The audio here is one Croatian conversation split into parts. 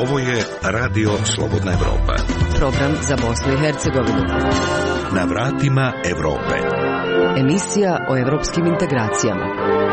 Ovo je Radio Slobodna Evropa. Program za Bosnu i Hercegovinu. Na vratima Evrope. Emisija o evropskim integracijama.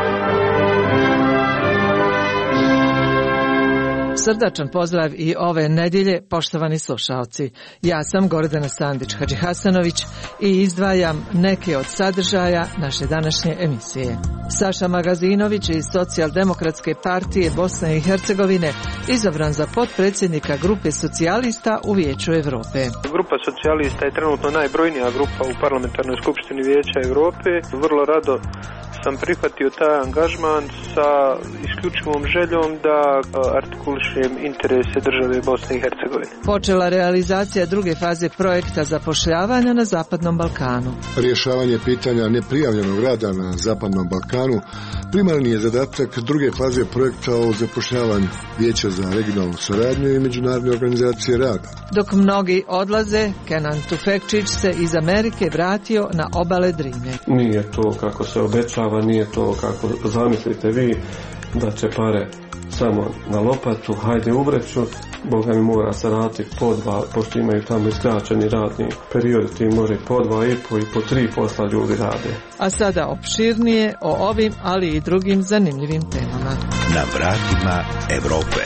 Srdačan pozdrav i ove nedjelje, poštovani slušalci. Ja sam Gordana Sandić-Hadžihasanović i izdvajam neke od sadržaja naše današnje emisije. Saša Magazinović iz Socijaldemokratske partije Bosne i Hercegovine izabran za potpredsjednika grupe socijalista u Vijeću Europe. Grupa socijalista je trenutno najbrojnija grupa u parlamentarnoj skupštini Vijeća Europe. Vrlo rado sam prihvatio taj angažman sa isključivom željom da artikulišem interese države Bosne i Hercegovine. Počela realizacija druge faze projekta zapošljavanja na Zapadnom Balkanu. Rješavanje pitanja neprijavljenog rada na Zapadnom Balkanu primarni je zadatak druge faze projekta o zapošljavanju Vijeća za regionalnu suradnju i međunarodne organizacije rada. Dok mnogi odlaze, Kenan Tufekčić se iz Amerike vratio na obale Drine. Nije to kako se obećava, nije to kako zamislite vi, da će pare samo na lopatu, hajde u vreću, Boga mi mora se raditi po dva, pošto imaju tamo iskraćeni radni period, ti može po 2,5 i po 3 posla ljudi rade. A sada opširnije o ovim, ali i drugim zanimljivim temama. Na vratima Evrope.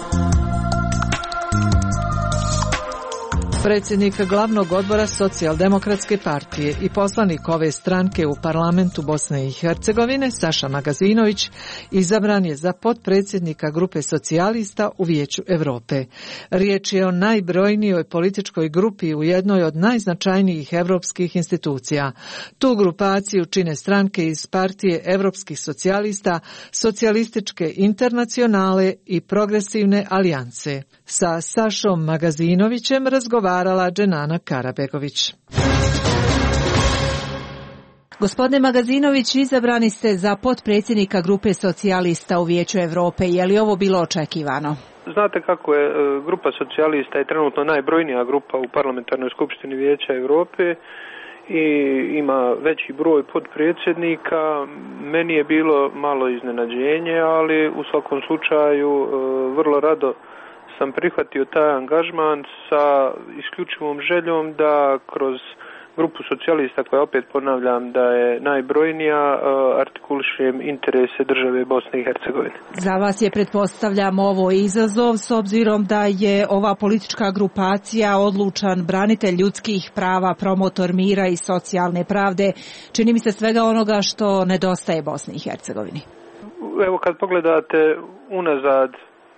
Predsjednik glavnog odbora Socijaldemokratske partije i poslanik ove stranke u parlamentu Bosne i Hercegovine, Saša Magazinović, izabran je za potpredsjednika grupe socijalista u Vijeću Europe. Riječ je o najbrojnijoj političkoj grupi u jednoj od najznačajnijih europskih institucija. Tu grupaciju čine stranke iz partije Europskih socijalista, Socijalističke internacionale i Progresivne alijanse. Sa Sašom Magazinovićem razgovarala Dženana Karabegović. Gospodine Magazinović, izabrani ste za potpredsjednika grupe socijalista u Vijeću Europe. Je li ovo bilo očekivano? Znate kako je, grupa socijalista je trenutno najbrojnija grupa u parlamentarnoj skupštini Vijeća Europe i ima veći broj potpredsjednika. Meni je bilo malo iznenađenje, ali u svakom slučaju vrlo rado sam prihvatio taj angažman sa isključivom željom da kroz grupu socijalista, koja opet ponavljam da je najbrojnija, artikulišem interese države Bosne i Hercegovine. Za vas je, pretpostavljam, ovo izazov s obzirom da je ova politička grupacija odlučan branitelj ljudskih prava, promotor mira i socijalne pravde. Čini mi se svega onoga što nedostaje Bosni i Hercegovini. Evo, kad pogledate unazad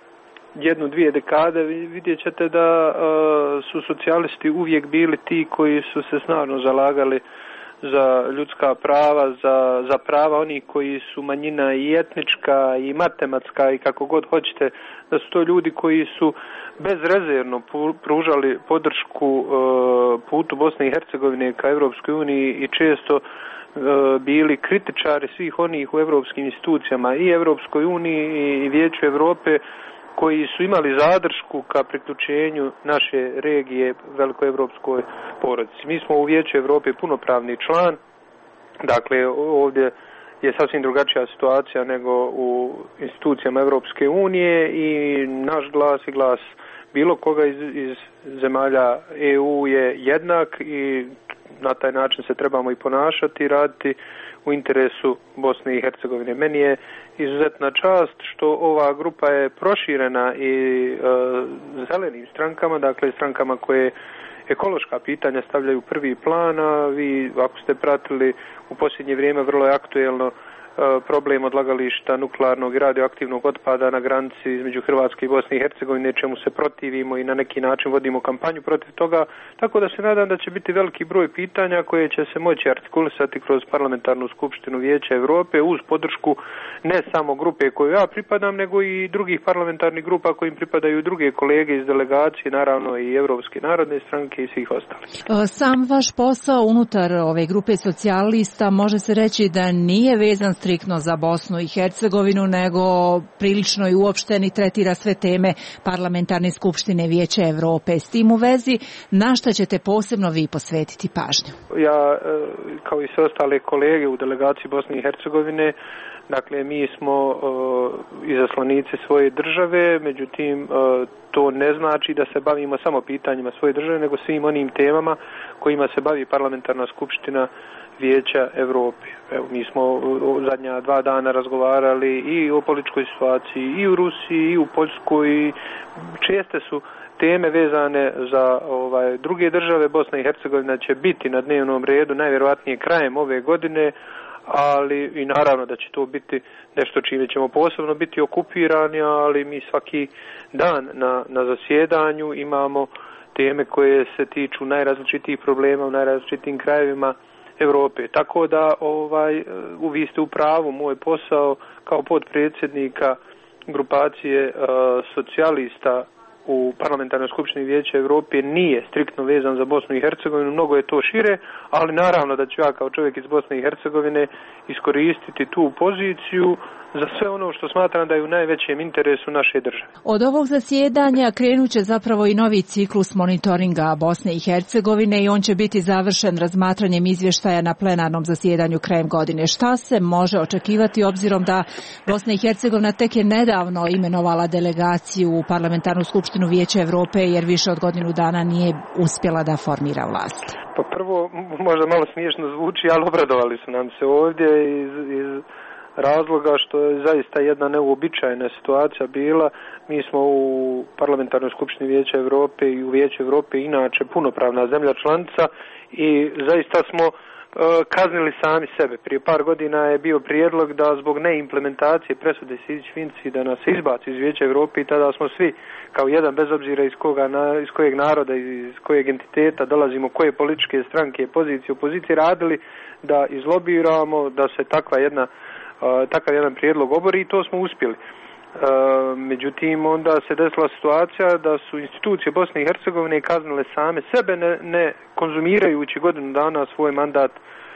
1-2 dekade, vidjet ćete da su socijalisti uvijek bili ti koji su se snažno zalagali za ljudska prava, za prava onih koji su manjina i etnička i matematska i kako god hoćete, da su to ljudi koji su bezrezervno pružali podršku putu Bosne i Hercegovine ka Europskoj uniji i često bili kritičari svih onih u europskim institucijama i Europskoj uniji i Vijeću Europe koji su imali zadršku ka priključenju naše regije velikoevropskoj porodici. Mi smo u Vijeću Europe punopravni član, dakle ovdje je sasvim drugačija situacija nego u institucijama Europske unije i naš glas i glas bilo koga iz zemalja EU je jednak i na taj način se trebamo i ponašati i raditi u interesu Bosne i Hercegovine. Meni je izuzetna čast što ova grupa je proširena i zelenim strankama, dakle strankama koje ekološka pitanja stavljaju prvi plan, a vi ako ste pratili u posljednje vrijeme vrlo je aktuelno problem odlagališta nuklearnog i radioaktivnog otpada na granici između Hrvatske i Bosne i Hercegovine, čemu se protivimo i na neki način vodimo kampanju protiv toga, tako da se nadam da će biti veliki broj pitanja koje će se moći artikulisati kroz parlamentarnu skupštinu Vijeća Europe uz podršku ne samo grupe koju ja pripadam, nego i drugih parlamentarnih grupa kojim pripadaju druge kolege iz delegacije, naravno i Europske narodne stranke i svih ostalih. Sam vaš posao unutar ove grupe socijalista može se reći da nije vezan striktno za Bosnu i Hercegovinu, nego prilično i uopšten i tretira sve teme Parlamentarne skupštine Vijeća Evrope. S tim u vezi, na šta ćete posebno vi posvetiti pažnju? Ja, kao i sve ostale kolege u delegaciji Bosne i Hercegovine, dakle, mi smo izaslanici svoje države, međutim, to ne znači da se bavimo samo pitanjima svoje države, nego svim onim temama kojima se bavi Parlamentarna skupština Vijeća Evrope. Evo, mi smo zadnja 2 dana razgovarali i o političkoj situaciji i u Rusiji i u Poljskoj. I česte su teme vezane za druge države. Bosna i Hercegovina će biti na dnevnom redu najvjerojatnije krajem ove godine, ali i naravno da će to biti nešto čime ćemo posebno biti okupirani, ali mi svaki dan na zasjedanju imamo teme koje se tiču najrazličitijih problema u najrazličitijim krajevima Europe. Tako da vi ste u pravu, moj posao kao potpredsjednika grupacije socijalista u Parlamentarnoj skupštini Vijeća Europe nije striktno vezan za Bosnu i Hercegovinu, mnogo je to šire, ali naravno da ću ja kao čovjek iz Bosne i Hercegovine iskoristiti tu poziciju za sve ono što smatram da je u najvećem interesu naše države. Od ovog zasjedanja krenut će zapravo i novi ciklus monitoringa Bosne i Hercegovine i on će biti završen razmatranjem izvještaja na plenarnom zasjedanju krajem godine. Šta se može očekivati obzirom da Bosna i Hercegovina tek je nedavno imenovala delegaciju u Parlamentarnu skupštinu Vijeća Evrope jer više od godinu dana nije uspjela da formira vlast? Pa prvo, možda malo smiješno zvuči, ali obradovali su nam se ovdje iz razloga što je zaista jedna neuobičajena situacija bila. Mi smo u Parlamentarnoj skupštini Vijeća Europe i u Vijeću Europe inače punopravna zemlja članica i zaista smo kaznili sami sebe. Prije par godina je bio prijedlog da zbog neimplementacije presude Sidić-Finci da nas izbaci iz Vijeća Europe i tada smo svi kao jedan, bez obzira iz kojeg naroda, iz kojeg entiteta dolazimo, koje političke stranke, pozicije, opozicije, radili da izlobiramo da se takav jedan prijedlog obori i to smo uspjeli. Međutim, onda se desila situacija da su institucije Bosne i Hercegovine kaznile same sebe ne konzumirajući godinu dana svoj mandat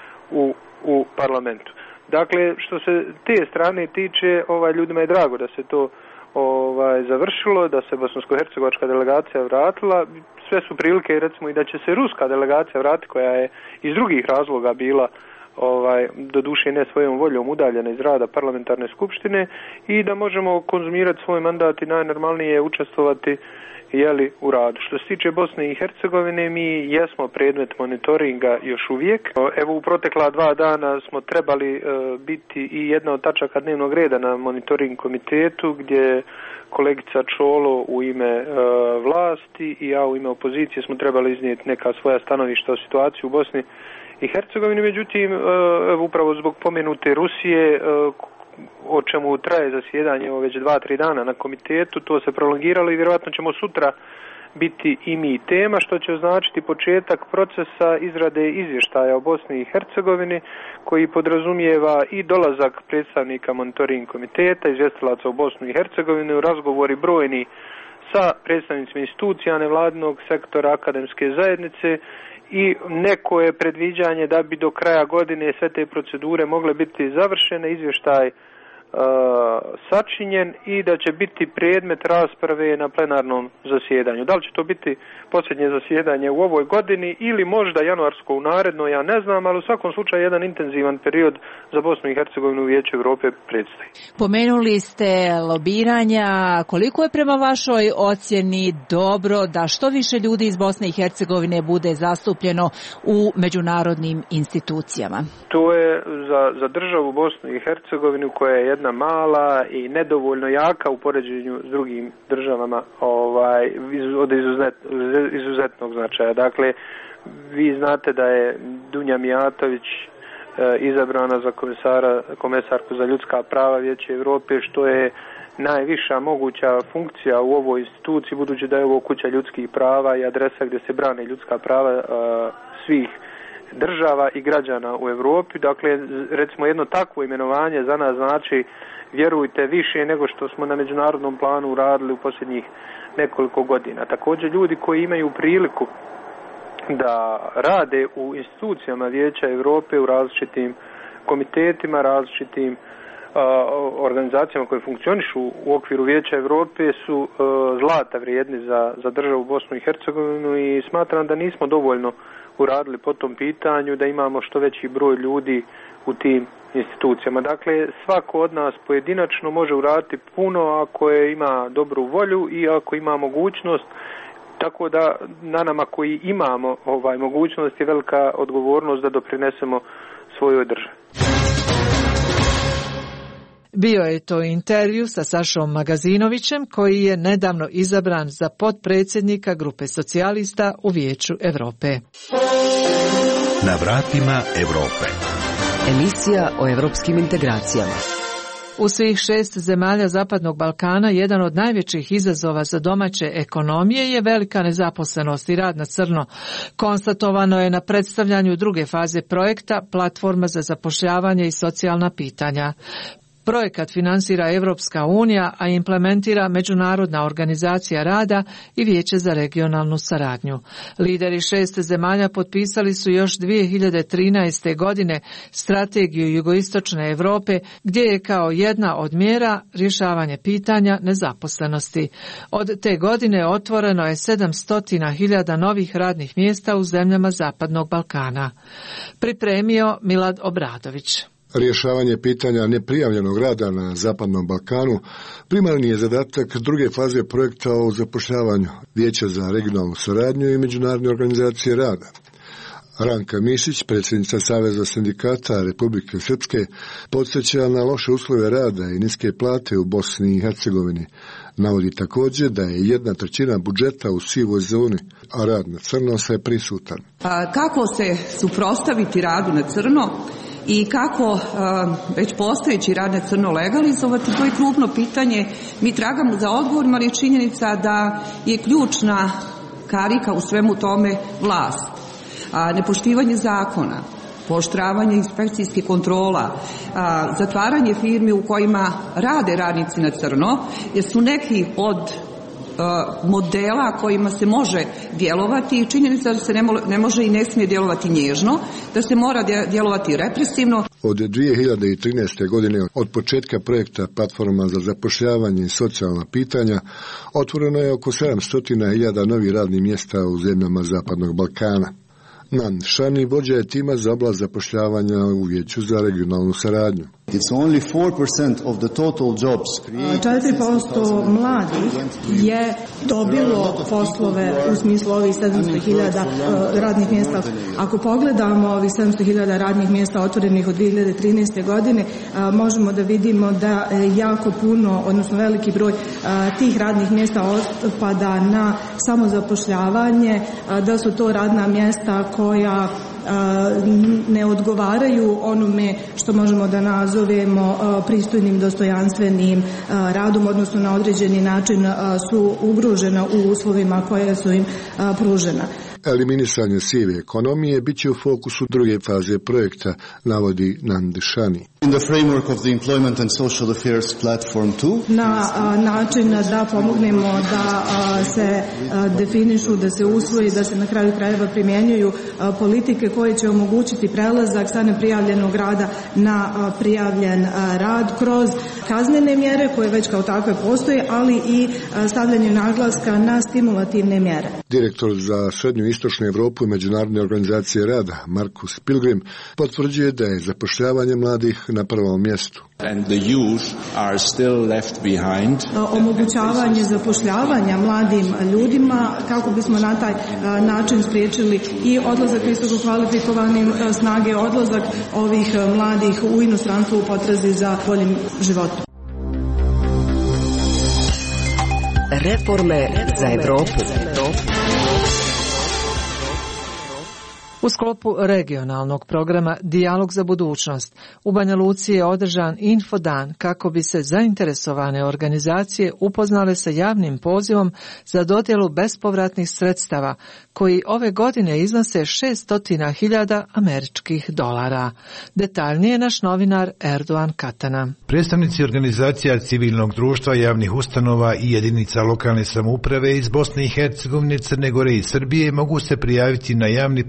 u parlamentu. Dakle, što se te strane tiče, ljudima je drago da se to završilo, da se bosansko-hercegovačka delegacija vratila. Sve su prilike, recimo, i da će se ruska delegacija vratiti, koja je iz drugih razloga bila doduše ne svojom voljom udaljena iz rada Parlamentarne skupštine i da možemo konzumirati svoj mandat i najnormalnije učestvovati u radu. Što se tiče Bosne i Hercegovine, mi jesmo predmet monitoringa još uvijek. Evo, u protekla 2 dana smo trebali biti i jedna od tačaka dnevnog reda na monitoring komitetu, gdje kolegica Čolo u ime vlasti i ja u ime opozicije smo trebali iznijeti neka svoja stanovišta o situaciji u Bosni i Hercegovini. Međutim, upravo zbog pomenute Rusije, o čemu traje zasjedanje već 2-3 dana na komitetu, to se prolongiralo i vjerojatno ćemo sutra biti i mi tema, što će označiti početak procesa izrade izvještaja o Bosni i Hercegovini, koji podrazumijeva i dolazak predstavnika monitoring komiteta, izvjestilaca u Bosnu i Hercegovinu, razgovori brojni sa predstavnicima institucija, nevladinog sektora, akademske zajednice i neko je predviđanje da bi do kraja godine sve te procedure mogle biti završene, izvještaj sačinjen i da će biti predmet rasprave na plenarnom zasjedanju. Da li će to biti posljednje zasjedanje u ovoj godini ili možda januarsko u naredno, ja ne znam, ali u svakom slučaju jedan intenzivan period za Bosnu i Hercegovinu u Vijeću Europe predstoji. Pomenuli ste lobiranja. Koliko je prema vašoj ocjeni dobro da što više ljudi iz Bosne i Hercegovine bude zastupljeno u međunarodnim institucijama? To je za državu Bosnu i Hercegovinu, koja je jedna mala i nedovoljno jaka u poređenju s drugim državama, od izuzetnog značaja. Dakle, vi znate da je Dunja Mijatović izabrana za komesarku za ljudska prava Vijeća Europe, što je najviša moguća funkcija u ovoj instituciji, budući da je ovo kuća ljudskih prava i adresa gdje se brane ljudska prava svih država i građana u Europi. Dakle, recimo jedno takvo imenovanje za nas znači, vjerujte, više nego što smo na međunarodnom planu uradili u posljednjih nekoliko godina. Također, ljudi koji imaju priliku da rade u institucijama Vijeća Europe u različitim komitetima, različitim organizacijama koje funkcionišu u okviru Vijeća Europe su zlata vrijedni za državu Bosnu i Hercegovinu i smatram da nismo dovoljno uradili po tom pitanju, da imamo što veći broj ljudi u tim institucijama. Dakle, svako od nas pojedinačno može uraditi puno ako ima dobru volju i ako ima mogućnost, tako da na nama koji imamo mogućnost je velika odgovornost da doprinesemo svojoj državi. Bio je to intervju sa Sašom Magazinovićem koji je nedavno izabran za potpredsjednika grupe socijalista u Vijeću Europe. Na vratima Europe. Emisija o europskim integracijama. U svih 6 zemalja Zapadnog Balkana jedan od najvećih izazova za domaće ekonomije je velika nezaposlenost i rad na crno. Konstatovano je na predstavljanju druge faze projekta Platforma za zapošljavanje i socijalna pitanja. Projekat finansira Europska unija, a implementira Međunarodna organizacija rada i Vijeće za regionalnu saradnju. Lideri 6 zemalja potpisali su još 2013. godine strategiju jugoistočne Europe, gdje je kao jedna od mjera rješavanje pitanja nezaposlenosti. Od te godine otvoreno je 700.000 novih radnih mjesta u zemljama Zapadnog Balkana. Pripremio Milad Obradović. Rješavanje pitanja neprijavljenog rada na Zapadnom Balkanu primarni je zadatak druge faze projekta o zapošljavanju Vijeća za regionalnu saradnju i Međunarodne organizacije rada. Ranka Mišić, predsjednica Saveza sindikata Republike Srpske, podsjeća na loše uslove rada i niske plate u Bosni i Hercegovini. Navodi također da je 1/3 budžeta u sivoj zoni, a rad na crno sve prisutan. Kako se suprotstaviti radu na crno i kako već postojeći rad na crno legalizovati, to je krupno pitanje. Mi tragamo za odgovorima, ali je činjenica da je ključna karika u svemu tome vlast. Nepoštivanje zakona, pooštravanje inspekcijskih kontrola, zatvaranje firmi u kojima rade radnici na crno, jer su neki od modela kojima se može djelovati i činjenica da se ne može i ne smije djelovati nježno, da se mora djelovati represivno. Od 2013. godine, od početka projekta Platforma za zapošljavanje i socijalna pitanja, otvoreno je oko 700.000 novih radnih mjesta u zemljama Zapadnog Balkana. Nan Šani vođa je tima za oblast zapošljavanja u Vijeću za regionalnu saradnju. 4% mladih je dobilo poslove u smislu ovih 700.000 radnih mjesta. Ako pogledamo ovih 700.000 radnih mjesta otvorenih od 2013. godine, možemo da vidimo da jako puno, odnosno veliki broj tih radnih mjesta otpada na samozapošljavanje, da su to radna mjesta koja ne odgovaraju onome što možemo da nazovemo pristojnim, dostojanstvenim radom, odnosno na određeni način su ugrožena u uslovima koje su im pružena. Eliminisanje sive ekonomije bit će u fokusu druge faze projekta, navodi Nandešani. Na način da pomognemo da se definišu, da se usvoji, da se na kraju krajeva primjenjuju politike koje će omogućiti prelazak sa neprijavljenog rada na prijavljen rad kroz kaznene mjere koje već kao takve postoje, ali i stavljanje naglaska na stimulativne mjere. Direktor za Srednju i Istočnu Europu i Međunarodne organizacije rada Markus Pilgrim potvrđuje da je zapošljavanje mladih na prvom mjestu. Omogućavanje zapošljavanja mladim ljudima kako bismo na taj način spriječili i odlazak visoko kvalifikovanim snage, odlazak ovih mladih u inostranstvo u potrazi za boljim životom. Reforme za Europu. U sklopu regionalnog programa Dijalog za budućnost u Banja Luci je održan infodan kako bi se zainteresovane organizacije upoznale sa javnim pozivom za dodjelu bespovratnih sredstava koji ove godine iznose 600.000 američkih dolara. Detaljnije naš novinar Erdogan Katana. Predstavnici organizacija civilnog društva, javnih ustanova i jedinica lokalne samouprave iz Bosne i Hercegovine, Crne Gore i Srbije mogu se prijaviti na javni poziv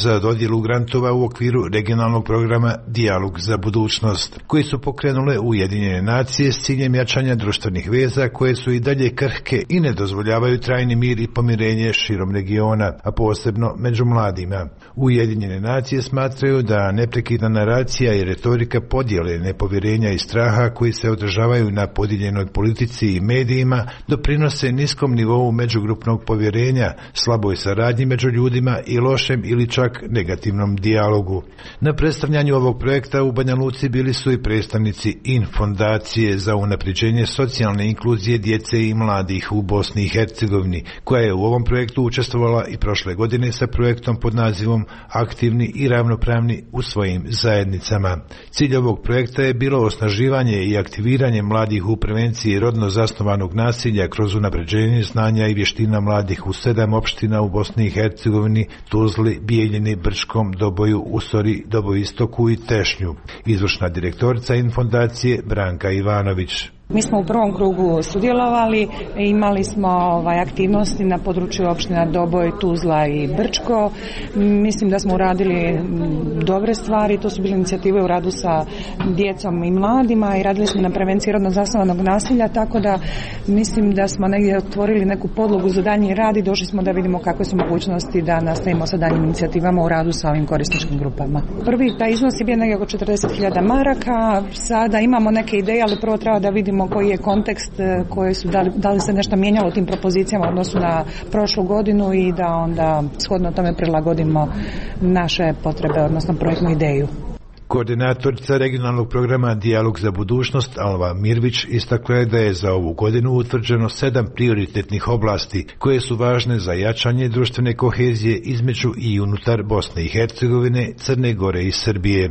za dodjelu grantova u okviru regionalnog programa Dijalog za budućnost, koji su pokrenule Ujedinjene nacije s ciljem jačanja društvenih veza koje su i dalje krhke i ne dozvoljavaju trajni mir i pomirenje širom regiona, a posebno među mladima. Ujedinjene nacije smatraju da neprekidna naracija i retorika podjele, nepovjerenja i straha koji se održavaju na podijeljenoj politici i medijima doprinose niskom nivou međugrupnog povjerenja, slaboj saradnji među ljudima i lošem ili čak negativnom dijalogu. Na predstavljanju ovog projekta u Banja Luci bili su i predstavnici Fondacije za unapređenje socijalne inkluzije djece i mladih u Bosni i Hercegovini, koja je u ovom projektu učestvovala i prošle godine sa projektom pod nazivom Aktivni i ravnopravni u svojim zajednicama. Cilj ovog projekta je bilo osnaživanje i aktiviranje mladih u prevenciji rodno zasnovanog nasilja kroz unapređenje znanja i vještina mladih u 7 opština u Bosni i Hercegovini, Tuzli, Bijeljini, Brčkom, Doboju, Usori, Doboistoku i Tešnju. Izvršna direktorica Fondacije Branka Ivanović. Mi smo u prvom krugu sudjelovali, imali smo aktivnosti na području opština Doboj, Tuzla i Brčko. Mislim da smo uradili dobre stvari, to su bile inicijative u radu sa djecom i mladima i radili smo na prevenciji rodno zasnovanog nasilja, tako da mislim da smo negdje otvorili neku podlogu za daljnji rad i došli smo da vidimo kakve su mogućnosti da nastavimo sa daljnjim inicijativama u radu sa ovim korisničkim grupama. Prvi taj iznos je bio negdje oko 40.000 maraka, sada imamo neke ideje, ali prvo treba da vidimo koji je kontekst, koji su, da li se nešto mijenjalo u tim propozicijama u odnosu na prošlu godinu i da onda shodno tome prilagodimo naše potrebe, odnosno projektnu ideju. Koordinatorica regionalnog programa Dijalog za budućnost Alva Mirvić istakla je da je za ovu godinu utvrđeno 7 prioritetnih oblasti koje su važne za jačanje društvene kohezije između i unutar Bosne i Hercegovine, Crne Gore i Srbije.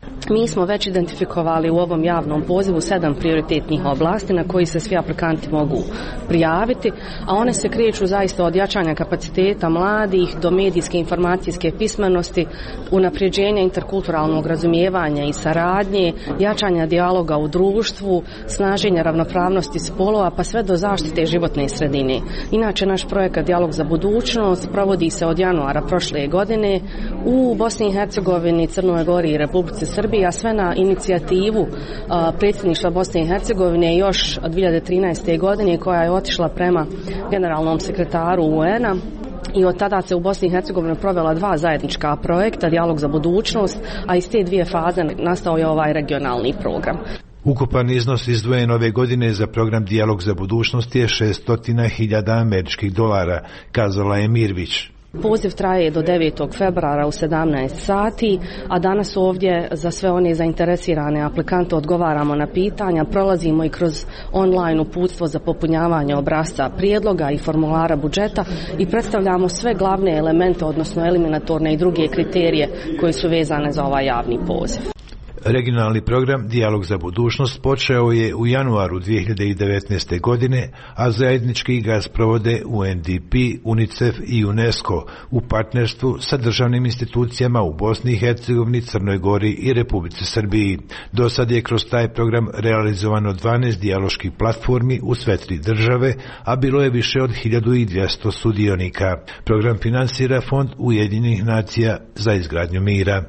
Mi smo već identifikovali u ovom javnom pozivu 7 prioritetnih oblasti na koji se svi aplikanti mogu prijaviti, a one se kreću zaista od jačanja kapaciteta mladih do medijske informacijske pismenosti, unapređenja interkulturalnog razumijevanja i saradnje, jačanja dijaloga u društvu, snaženja ravnopravnosti spolova pa sve do zaštite životne sredine. Inače, naš projekat Dijalog za budućnost provodi se od januara prošle godine u Bosni i Hercegovini, Crnoj Gori i Republici Srbiji, a sve na inicijativu predsjedništva Bosne i Hercegovine još od 2013. godine koja je otišla prema generalnom sekretaru UN-a. I od tada se u Bosni i Hercegovini provela 2 zajednička projekta, Dijalog za budućnost, a iz te 2 faze nastao je ovaj regionalni program. Ukupan iznos izdvojen ove godine za program Dijalog za budućnost je $600.000 američkih, kazala je Mirvić. Poziv traje do 9. februara u 17 sati, a danas ovdje za sve one zainteresirane aplikante odgovaramo na pitanja, prolazimo i kroz online uputstvo za popunjavanje obrasca prijedloga i formulara budžeta i predstavljamo sve glavne elemente, odnosno eliminatorne i druge kriterije koji su vezane za ovaj javni poziv. Regionalni program Dijalog za budućnost počeo je u januaru 2019. godine, a zajednički ga sprovode UNDP, UNICEF i UNESCO u partnerstvu sa državnim institucijama u Bosni i Hercegovini, Crnoj Gori i Republici Srbiji. Do sad je kroz taj program realizovano 12 dijaloških platformi u sve 3 države, a bilo je više od 1200 sudionika. Program finansira Fond Ujedinjenih nacija za izgradnju mira.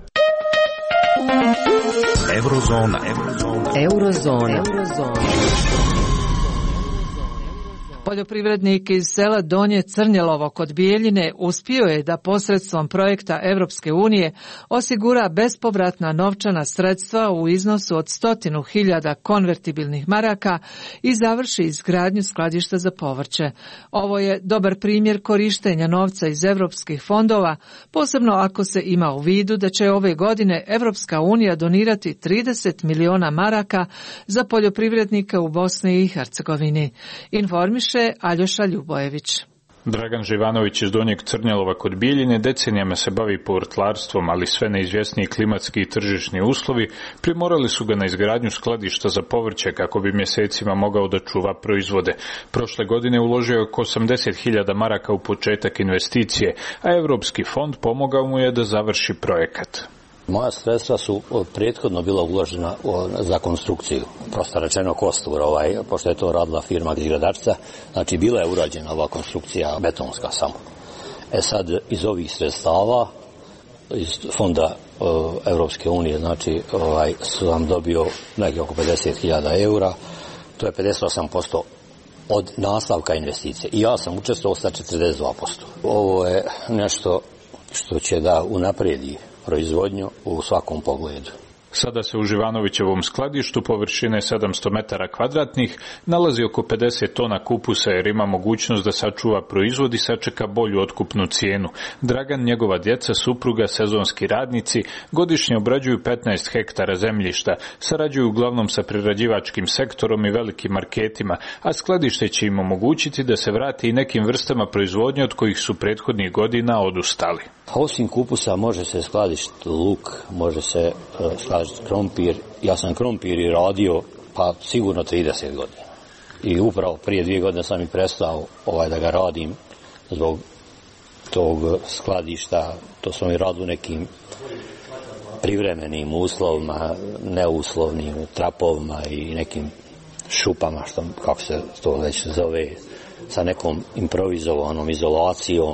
Eurozona. Poljoprivrednik iz sela Donje Crnjelovo kod Bijeljine uspio je da posredstvom projekta Evropske unije osigura bespovratna novčana sredstva u iznosu od 100.000 konvertibilnih maraka i završi izgradnju skladišta za povrće. Ovo je dobar primjer korištenja novca iz evropskih fondova, posebno ako se ima u vidu da će ove godine Evropska unija donirati 30 miliona maraka za poljoprivrednike u Bosni i Hercegovini. Informiše Aljoša Ljubojević. Dragan Živanović iz Donjeg Crnjelova kod Bijeljine decenijama se bavi povrtlarstvom, ali sve neizvjesniji klimatski i tržišni uslovi primorali su ga na izgradnju skladišta za povrće kako bi mjesecima mogao da čuva proizvode. Prošle godine uložio je oko 80.000 maraka u početak investicije, a Europski fond pomogao mu je da završi projekat. Moja sredstva su prethodno bila uložena za konstrukciju, prosto rečeno kostur, pošto je to radila firma izgradarica, znači bila je urađena ova konstrukcija betonska samo. Sad iz ovih sredstava iz fonda Europske unije, znači sam dobio negdje oko 50.000 eura, to je 58% od nastavka investicije i ja sam učestvovao sa 42%. Ovo je nešto što će da unaprijedi proizvodnju u svakom pogledu. Sada se u Živanovićevom skladištu površine 700 metara kvadratnih nalazi oko 50 tona kupusa jer ima mogućnost da sačuva proizvod i sačeka bolju otkupnu cijenu. Dragan, njegova djeca, supruga, sezonski radnici godišnje obrađuju 15 hektara zemljišta, sarađuju uglavnom sa prerađivačkim sektorom i velikim marketima, a skladište će im omogućiti da se vrati i nekim vrstama proizvodnje od kojih su prethodnih godina odustali. Osim kupusa može se skladištiti luk, može se skladištiti krompir. Ja sam krompir i radio pa sigurno 30 godina. I upravo prije 2 godine sam i prestao da ga radim zbog tog skladišta. To smo i radili u nekim privremenim uslovima, neuslovnim trapovima i nekim šupama, kako se to već zove, sa nekom improvizovanom izolacijom.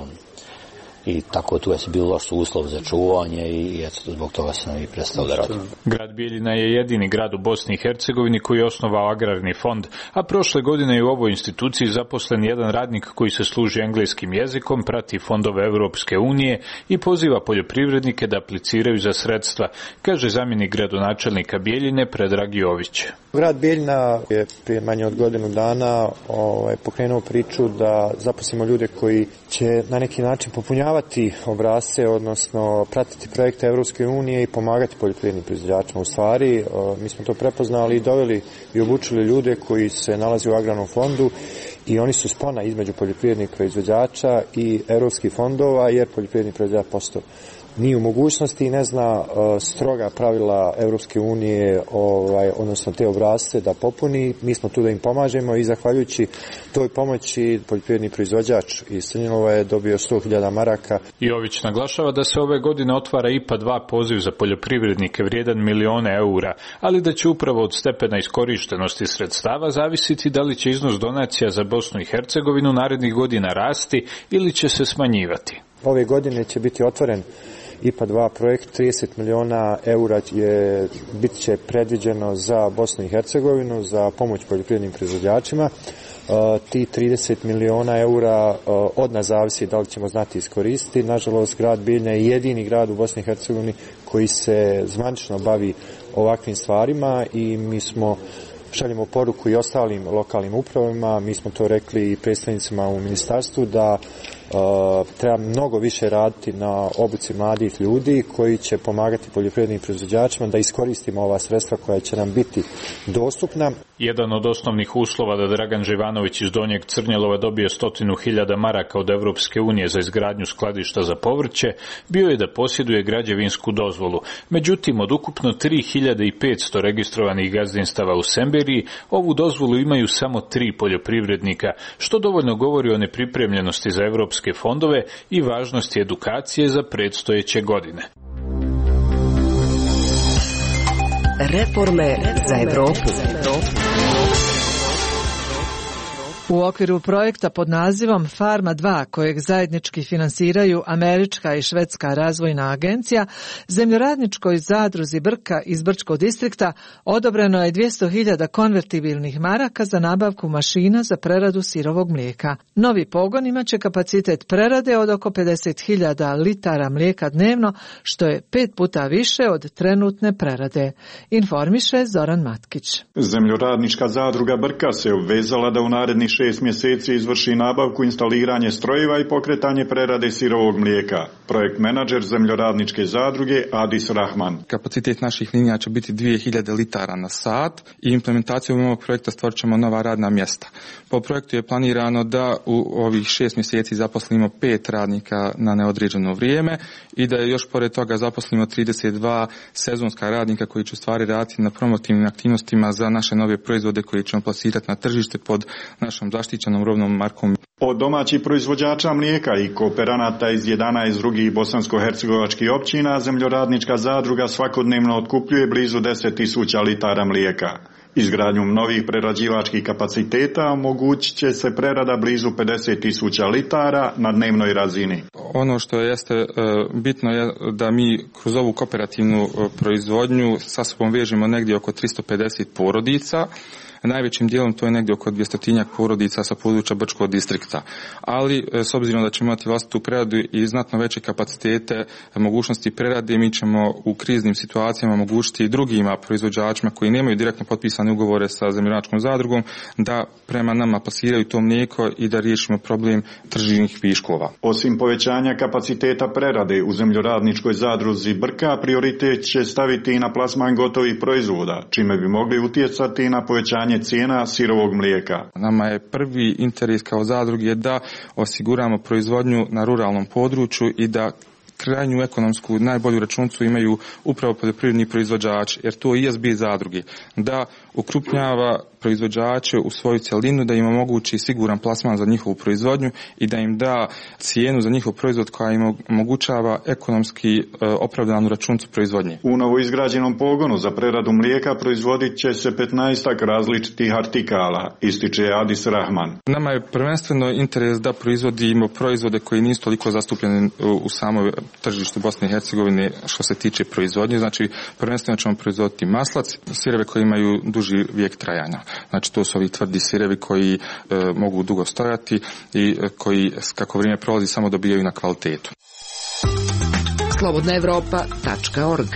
I tako tu je bilo loš uslov za čuvanje i eto, zbog toga sam i prestao da radim. Grad Bijeljina je jedini grad u Bosni i Hercegovini koji je osnovao agrarni fond, a prošle godine je u ovoj instituciji zaposlen jedan radnik koji se služi engleskim jezikom, prati fondove Europske unije i poziva poljoprivrednike da apliciraju za sredstva, kaže zamjenik gradonačelnika Bijeljine Predrag Jović. Grad Bijeljina je prije manje od godinu dana pokrenuo priču da zaposlimo ljude koji će na neki način popunjavati obrasce, odnosno pratiti projekte Europske unije i pomagati poljoprivrednim proizvođačima. U stvari, mi smo to prepoznali i doveli i obučili ljude koji se nalaze u agrarnom fondu i oni su spona između poljoprivrednih proizvođača i europskih fondova, jer poljoprivredni proizvođač posto nije u mogućnosti i ne zna stroga pravila Europske unije, odnosno te obrasce da popuni. Mi smo tu da im pomažemo i zahvaljujući toj pomoći poljoprivredni proizvođač iz Crnjelova je dobio 100.000 maraka. Jović naglašava da se ove godine otvara IPA 2 poziv za poljoprivrednike vrijedan 1.000.000 eura, ali da će upravo od stepena iskorištenosti sredstava zavisiti da li će iznos donacija za Bosnu i Hercegovinu narednih godina rasti ili će se smanjivati. Ove godine će biti otvoren IPA 2 projekt, 30 milijuna eura bit će predviđeno za Bosnu i Hercegovinu, za pomoć poljoprivrednim proizvođačima. Ti 30 milijuna eura od nas zavisi da li ćemo znati iskoristiti. Nažalost, grad Bijeljina je jedini grad u Bosni i Hercegovini koji se zvanično bavi ovakvim stvarima i mi šaljemo poruku i ostalim lokalnim upravama, mi smo to rekli i predstavnicima u ministarstvu da treba mnogo više raditi na obuci mladih ljudi koji će pomagati poljoprivrednim proizvođačima da iskoristimo ova sredstva koja će nam biti dostupna. Jedan od osnovnih uslova da Dragan Živanović iz Donjeg Crnjelova dobije 100.000 maraka od Europske unije za izgradnju skladišta za povrće bio je da posjeduje građevinsku dozvolu. Međutim, od ukupno 3.500 registrovanih gazdinstava u Semberiji, ovu dozvolu imaju samo 3 poljoprivrednika, što dovoljno govori o nepripremljenosti za europske fondove i važnosti edukacije za predstojeće godine. Reforme za Evropu. U okviru projekta pod nazivom Farma 2, kojeg zajednički finansiraju Američka i Švedska razvojna agencija, zemljoradničkoj zadruzi Brka iz Brčkog distrikta odobreno je 200.000 konvertibilnih maraka za nabavku mašina za preradu sirovog mlijeka. Novi pogon imaće kapacitet prerade od oko 50.000 litara mlijeka dnevno, što je 5 puta više od trenutne prerade. Informiše Zoran Matkić. Zemljoradnička zadruga Brka se obvezala da u narednih 6 mjeseci izvrši nabavku, instaliranje strojeva i pokretanje prerade sirovog mlijeka. Projekt menadžer zemljoradničke zadruge Adis Rahman. Kapacitet naših linija će biti 2000 litara na sat i implementacijom ovog projekta stvorit ćemo nova radna mjesta. Po projektu je planirano da u ovih 6 mjeseci zaposlimo 5 radnika na neodređeno vrijeme i da još pored toga zaposlimo 32 sezonska radnika koji će stvari raditi na promotivnim aktivnostima za naše nove proizvode koji ćemo plasirati na tržište pod našom zaštićenom robnom markom. Od domaćih proizvođača mlijeka i kooperanata iz 11 drugih bosansko-hercegovačkih općina zemljoradnička zadruga svakodnevno otkupljuje blizu 10.000 litara mlijeka. Izgradnjom novih prerađivačkih kapaciteta omogućit će se prerada blizu 50.000 litara na dnevnoj razini. Ono što jeste bitno je da mi kroz ovu kooperativnu proizvodnju sa sobom vežemo negdje oko 350 porodica. Najvećim dijelom to je negdje oko 200 porodica sa područja Brčkog distrikta. Ali s obzirom da ćemo imati vlastitu preradu i znatno veće kapacitete mogućnosti prerade, mi ćemo u kriznim situacijama omogućiti i drugima proizvođačima koji nemaju direktno potpisane ugovore sa zemljoradničkom zadrugom da prema nama plasiraju to mlijeko i da riješimo problem tržišnih viškova. Osim povećanja kapaciteta prerade u zemljoradničkoj zadruzi Brka, prioritet će staviti i na plasman gotovih proizvoda, čime bi mogli utjecati na povećanje cijena sirovog mlijeka. Nama je prvi interes kao zadruge da osiguramo proizvodnju na ruralnom području i da krajnju ekonomsku najbolju računicu imaju upravo poljoprivredni proizvođači, jer to i SB zadruge, da ukrupnjava proizvođače u svoju cjelinu, da im omogući siguran plasman za njihovu proizvodnju i da im da cijenu za njihov proizvod koja im omogućava ekonomski opravdanu računicu proizvodnje. U novoizgrađenom pogonu za preradu mlijeka proizvodit će se 15 različitih artikala, ističe Adis Rahman. Nama je prvenstveno interes da proizvodimo proizvode koji nisu toliko zastupljeni u samoj tržištu Bosne i Hercegovine što se tiče proizvodnje. Znači, prvenstveno ćemo proizvoditi maslac, sireve koji imaju duži vijek trajanja. Znači, to su ovi tvrdi sirevi koji mogu dugo stojati i koji, kako vrijeme prolazi, samo dobijaju na kvalitetu. slobodnaevropa.org.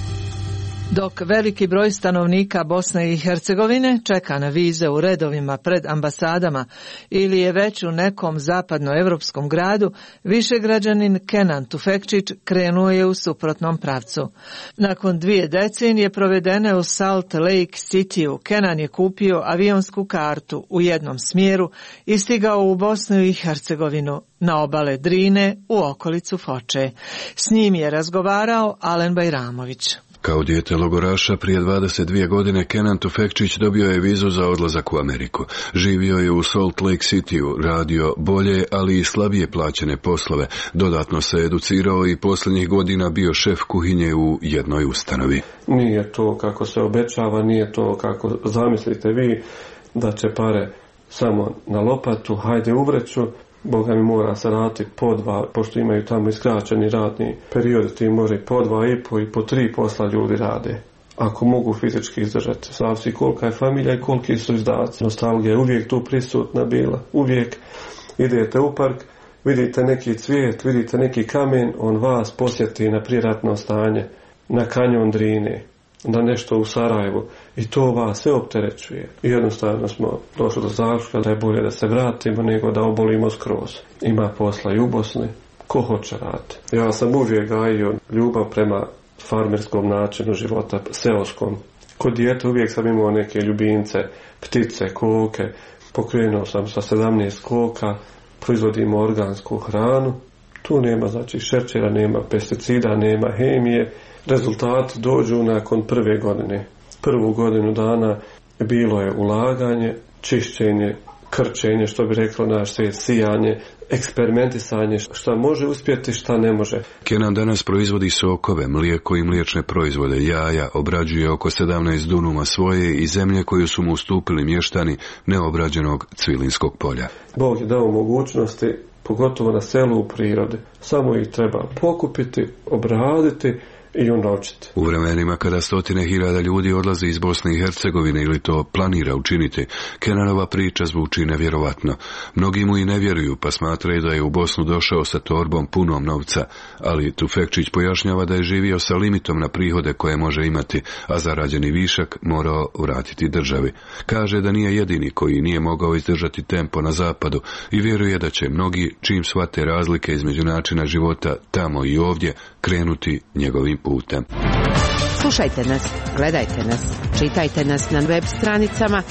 Dok veliki broj stanovnika Bosne i Hercegovine čeka na vize u redovima pred ambasadama ili je već u nekom zapadnoevropskom gradu, višegrađanin Kenan Tufekčić krenuo je u suprotnom pravcu. Nakon 2 decenije provedene u Salt Lake Cityu, Kenan je kupio avionsku kartu u jednom smjeru i stigao u Bosnu i Hercegovinu, na obale Drine, u okolicu Foče. S njim je razgovarao Alen Bajramović. Kao dijete logoraša prije 22 godine Kenan Tufekčić dobio je vizu za odlazak u Ameriku. Živio je u Salt Lake Cityu, radio bolje, ali i slabije plaćene poslove. Dodatno se educirao i posljednjih godina bio šef kuhinje u jednoj ustanovi. Nije to kako se obećava, nije to kako zamislite vi da će pare samo na lopatu, hajde u vreću. Boga mi mora se raditi po 2, pošto imaju tamo iskraćeni radni period, ti može po 2,5 i po 3 posla ljudi rade. Ako mogu fizički izdržati, zavisi kolika je familija i koliki su izdaci. Nostalgija je uvijek tu prisutna bila, uvijek idete u park, vidite neki cvijet, vidite neki kamen, on vas posjeti na prijeratno stanje, na kanjon Drine, na nešto u Sarajevu i to vas sve opterećuje. I jednostavno smo došli do zaključka da je bolje da se vratimo nego da obolimo skroz. Ima posla i u Bosni, ko hoće raditi. Ja sam uvijek gajio ljubav prema farmerskom načinu života, seoskom. Kod dijete uvijek sam imao neke ljubimce, ptice, koke. Pokrenuo sam sa 17 koka, proizvodimo organsku hranu. Tu nema znači šećera, nema pesticida, nema hemije. Rezultati dođu nakon prve godine. Prvu godinu dana bilo je ulaganje, čišćenje, krčenje, što bi reklo naš svijet, sijanje, eksperimentisanje, šta može uspjeti, šta ne može. Kenan danas proizvodi sokove, mlijeko i mliječne proizvode, jaja, obrađuje oko 17 dunuma svoje i zemlje koju su mu ustupili mještani neobrađenog Cvilinskog polja. Bog je dao mogućnosti, pogotovo na selu u prirodi. Samo ih treba pokupiti, obraditi i unovčiti. U vremenima kada 100.000 ljudi odlazi iz Bosne i Hercegovine ili to planira učiniti, Kenanova priča zvuči nevjerovatno. Mnogi mu i ne vjeruju, pa smatraju da je u Bosnu došao sa torbom punom novca, ali Tufekčić pojašnjava da je živio sa limitom na prihode koje može imati, a zarađeni višak morao vratiti državi. Kaže da nije jedini koji nije mogao izdržati tempo na zapadu i vjeruje da će mnogi, čim shvate razlike između načina života tamo i ovdje, krenuti njegovim putem. Slušajte nas, gledajte nas, čitajte nas na web stranicama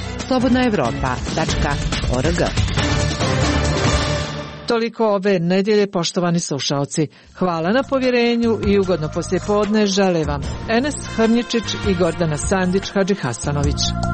slobodnaevropa.org. Toliko ove nedjelje, poštovani slušalci. Hvala na povjerenju i ugodno poslijepodne žele vam Enes Hrnjičić i Gordana Sandić Hadžihasanović.